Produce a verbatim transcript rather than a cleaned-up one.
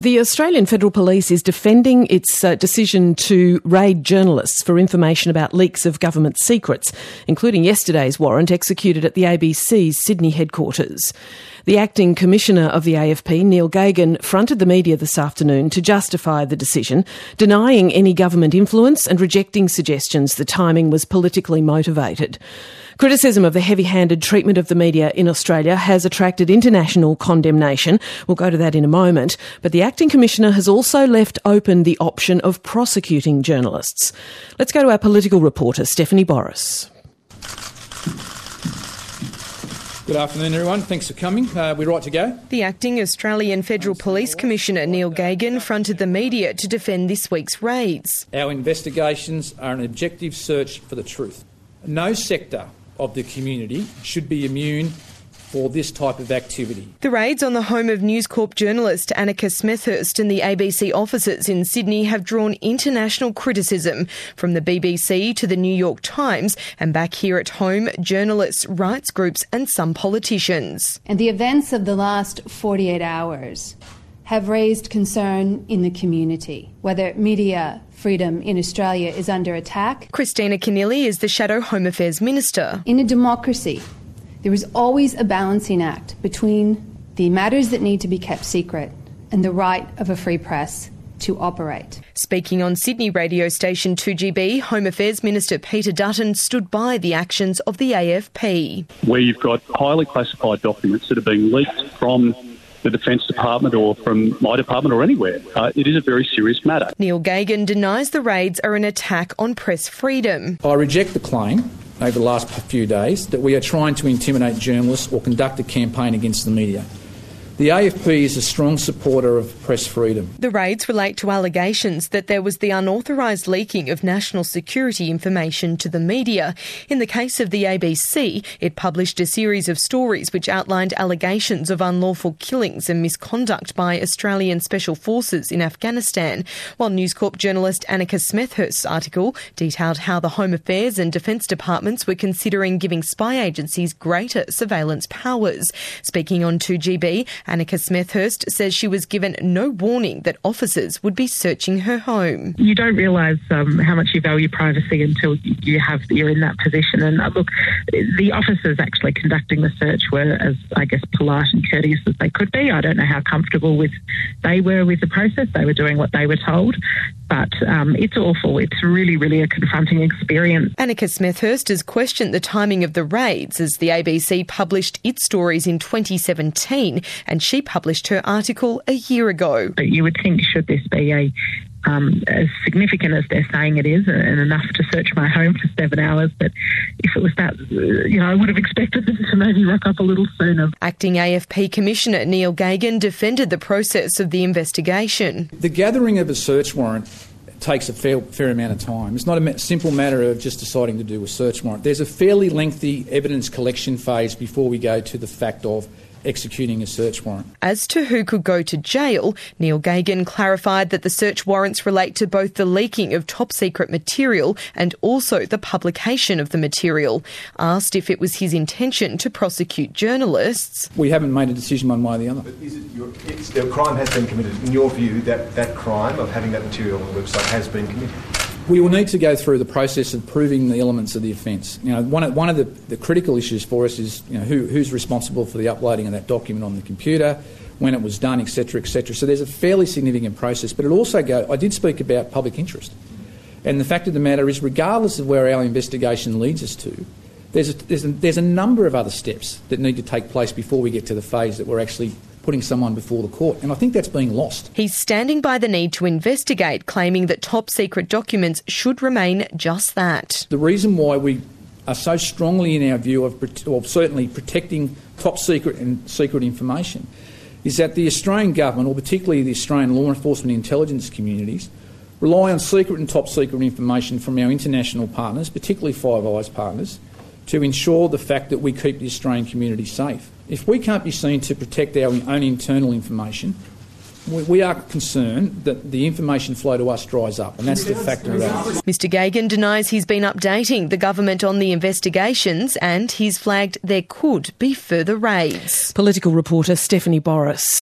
The Australian Federal Police is defending its uh, decision to raid journalists for information about leaks of government secrets, including yesterday's warrant executed at the A B C's Sydney headquarters. The acting commissioner of the A F P, Neil Gagan, fronted the media this afternoon to justify the decision, denying any government influence and rejecting suggestions the timing was politically motivated. Criticism of the heavy-handed treatment of the media in Australia has attracted international condemnation. We'll go to that in a moment. But the acting commissioner has also left open the option of prosecuting journalists. Let's go to our political reporter, Stephanie Boris. Good afternoon, everyone. Thanks for coming. Uh, we're right to go. The acting Australian Federal Police Commissioner, Neil Gagan, fronted the media to defend this week's raids. Our investigations are an objective search for the truth. No sector of the community should be immune for this type of activity. The raids on the home of News Corp journalist Annika Smethurst and the A B C offices in Sydney have drawn international criticism, from the B B C to the New York Times, and back here at home, journalists, rights groups and some politicians. And the events of the last forty-eight hours have raised concern in the community, whether media freedom in Australia is under attack. Christina Keneally is the Shadow Home Affairs Minister. In a democracy, there is always a balancing act between the matters that need to be kept secret and the right of a free press to operate. Speaking on Sydney radio station two G B, Home Affairs Minister Peter Dutton stood by the actions of the A F P. Where you've got highly classified documents that are being leaked from the Defence Department or from my department or anywhere, uh, it is a very serious matter. Neil Gagan denies the raids are an attack on press freedom. I reject the claim over the last few days that we are trying to intimidate journalists or conduct a campaign against the media. The A F P is a strong supporter of press freedom. The raids relate to allegations that there was the unauthorised leaking of national security information to the media. In the case of the A B C, it published a series of stories which outlined allegations of unlawful killings and misconduct by Australian Special Forces in Afghanistan, while News Corp journalist Annika Smethurst's article detailed how the Home Affairs and Defence Departments were considering giving spy agencies greater surveillance powers. Speaking on two G B, Annika Smethurst says she was given no warning that officers would be searching her home. You don't realise um, how much you value privacy until you have you're in that position. And uh, look, the officers actually conducting the search were as, I guess, polite and courteous as they could be. I don't know how comfortable with they were with the process. They were doing what they were told. But um, it's awful. It's really, really a confronting experience. Annika Smethurst has questioned the timing of the raids as the A B C published its stories in twenty seventeen and she published her article a year ago. But you would think, should this be a um, as significant as they're saying it is and enough to search my home for seven hours, but if it was that, you know, I would have expected them to maybe rock up a little sooner. Acting A F P Commissioner Neil Gagan defended the process of the investigation. The gathering of a search warrant takes a fair, fair amount of time. It's not a simple matter of just deciding to do a search warrant. There's a fairly lengthy evidence collection phase before we go to the fact of executing a search warrant. As to who could go to jail, Neil Gagan clarified that the search warrants relate to both the leaking of top-secret material and also the publication of the material. Asked if it was his intention to prosecute journalists. We haven't made a decision one way or the other. But is it your, it's, the crime has been committed. In your view, that, that crime of having that material on the website has been committed? We will need to go through the process of proving the elements of the offence. You know, one of, one of the, the critical issues for us is, you know, who, who's responsible for the uploading of that document on the computer, when it was done, et cetera, et cetera. So there's a fairly significant process. But it also go. I did speak about public interest, and the fact of the matter is, regardless of where our investigation leads us to, there's a, there's a, there's a number of other steps that need to take place before we get to the phase that we're actually putting someone before the court, and I think that's being lost. He's standing by the need to investigate, claiming that top-secret documents should remain just that. The reason why we are so strongly in our view of, of certainly protecting top-secret and secret information is that the Australian government, or particularly the Australian law enforcement intelligence communities, rely on secret and top-secret information from our international partners, particularly Five Eyes partners, to ensure the fact that we keep the Australian community safe. If we can't be seen to protect our own internal information, we, we are concerned that the information flow to us dries up, and that's the factor of that. Mister Gagan denies he's been updating the government on the investigations, and he's flagged there could be further raids. Political reporter Stephanie Boris.